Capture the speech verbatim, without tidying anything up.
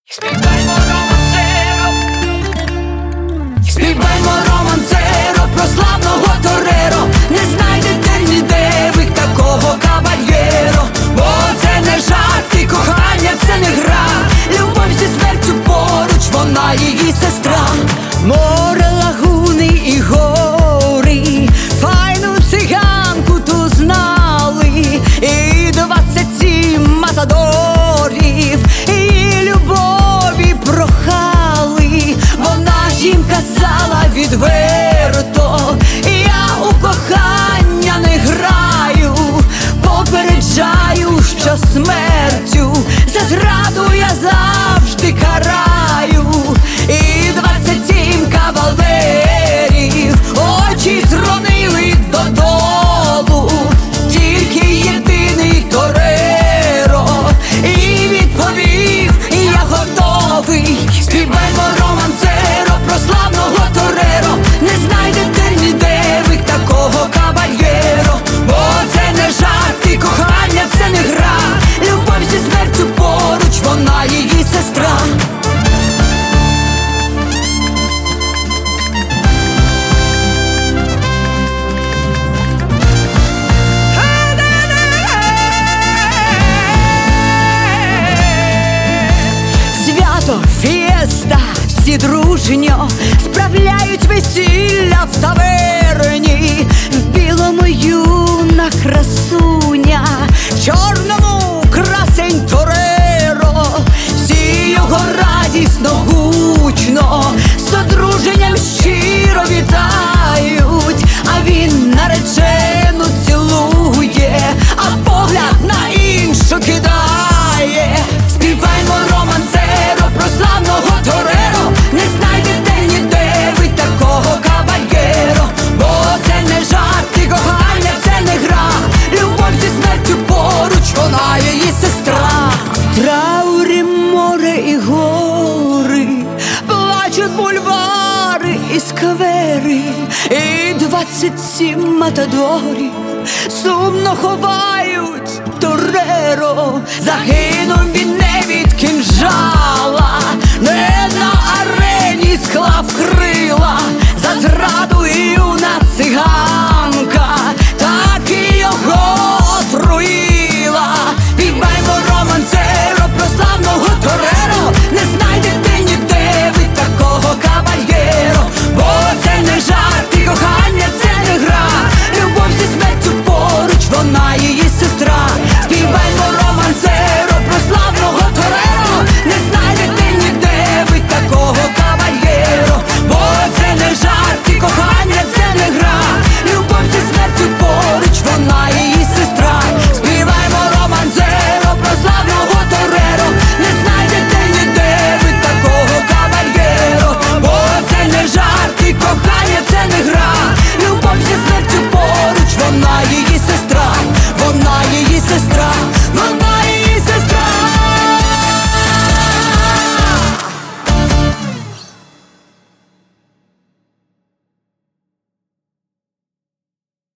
Співаймо романцеро, співаймо романцеро про славного тореро. Не знайдете ніде ви такого кавальєро. Бо це не жарт і кохання це не гра. Любов зі смертю поруч, вона її сестра. Море, лагуни і гори, файну циганку ту знали. І двадцять сім матадорів її любові прохали. Вона їм казала відверто: я у кохання не граю, попереджаю, що смертю за зраду я завжди караю. І двадцять сім кавалерів очі зронили додолу, тільки єдиний тореро і відповів: я готовий. Співаймо романцеро про славного тореро. Не знайдете ніде ви такого кавальєро. Бо це не жарт і кохання це не гра. Любов зі смертю поруч, вона її сестра. Фієста, всі дружньо справляють весілля в таверні. В білому юна красуня, в чорному красень тореро. Всі його радісно, гучно з одруженням щиро вітають. А він наречену цілує, а погляд на іншу кидає. Співаймо романцеро про славного тореро. Не знайдете ніде ви такого кавальєро. Бо це не жарт і кохання це не гра. Любов зі смертю поруч, вона її сестра. В траурі море і гори, плачуть бульвари і сквери. І двадцять сім матадорів сумно ховають тореро. Загинув він не від кінжала,